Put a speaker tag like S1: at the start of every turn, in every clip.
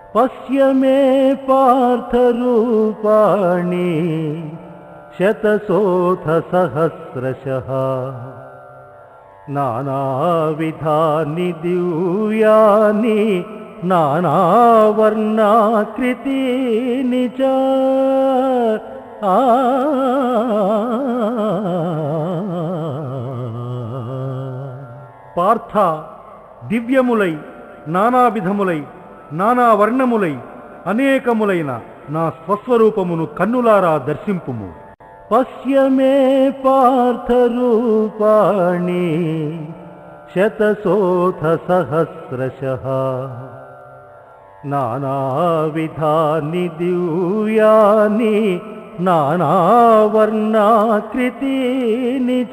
S1: पश्य मे पार्थरूपाणि शतशोऽथ सहस्रशः नानाविधानि दिव्यानि नानावर्णाकृतीनि च పార్థ దివ్యములై నానావిధములై నానా వర్ణములై అనేకములైన నా స్వస్వరూపమును కన్నులారా దర్శింపుము. పశ్య మే పార్థరూపాణి శతశోథ సహస్రశః నానావిధాని దివ్యాని నానావర్ణాకృతీని చ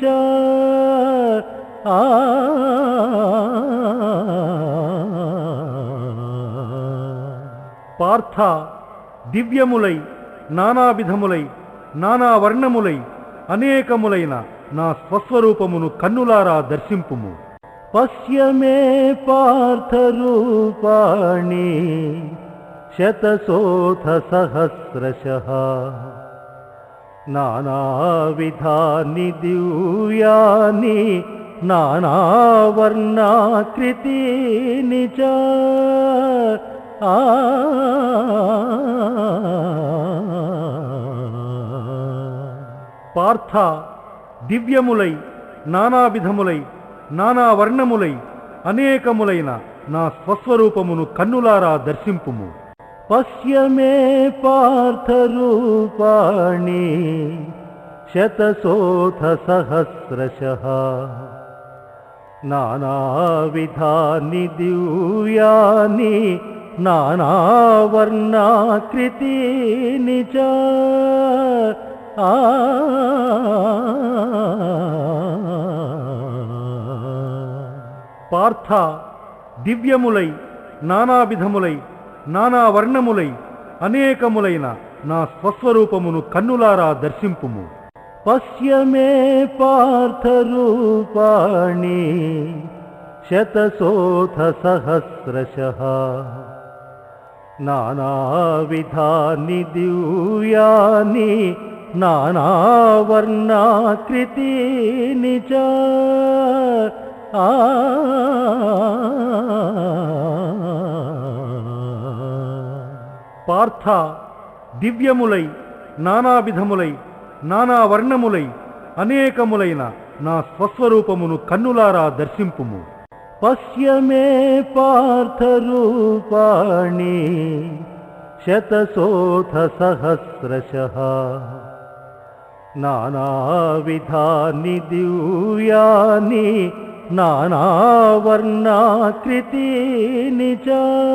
S1: పార్థ దివ్యములై నానావిధములై నానా వర్ణములై అనేకములైన నా స్వస్వరూపమును కన్నులారా దర్శింపుము. పశ్య మే పార్థరూపాణి శతశోథ సహస్రశః నానావిధాని దివ్యాని నానావర్ణాకృతీని చ పార్థ దివ్యములై నానావిధములై నానా వర్ణములై అనేకములైన నా స్వస్వరూపమును కన్నులారా దర్శింపుము. పశ్య మే పార్థరూపాణి శతశోథ సహస్రశః నానావిధాని దివ్యాని నానావర్ణాకృతీని చ పార్థ దివ్యములై నానావిధములై నానా వర్ణములై అనేకములైన నా స్వస్వరూపమును కన్నులారా దర్శింపుము. పశ్య మే పార్థరూపాణి శతశోథ సహస్రశః నానావిధాని దివ్యాని నానావర్ణాకృతీని చ పార్థ దివ్యములై నానావిధములై నానా వర్ణములై అనేకములైన నా స్వస్వరూపమును కన్నులారా దర్శింపుము. పశ్య మే పార్థరూపాణి శతశోథ సహస్రశః నానావిధాని దివ్యాని నానావర్ణాకృతీని చ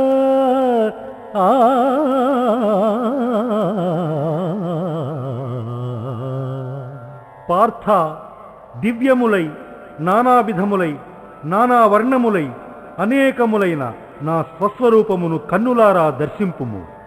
S1: పార్థ దివ్యములై నానావిధములై నానా వర్ణములై అనేకములైన నా స్వస్వరూపమును కన్నులారా దర్శింపుము.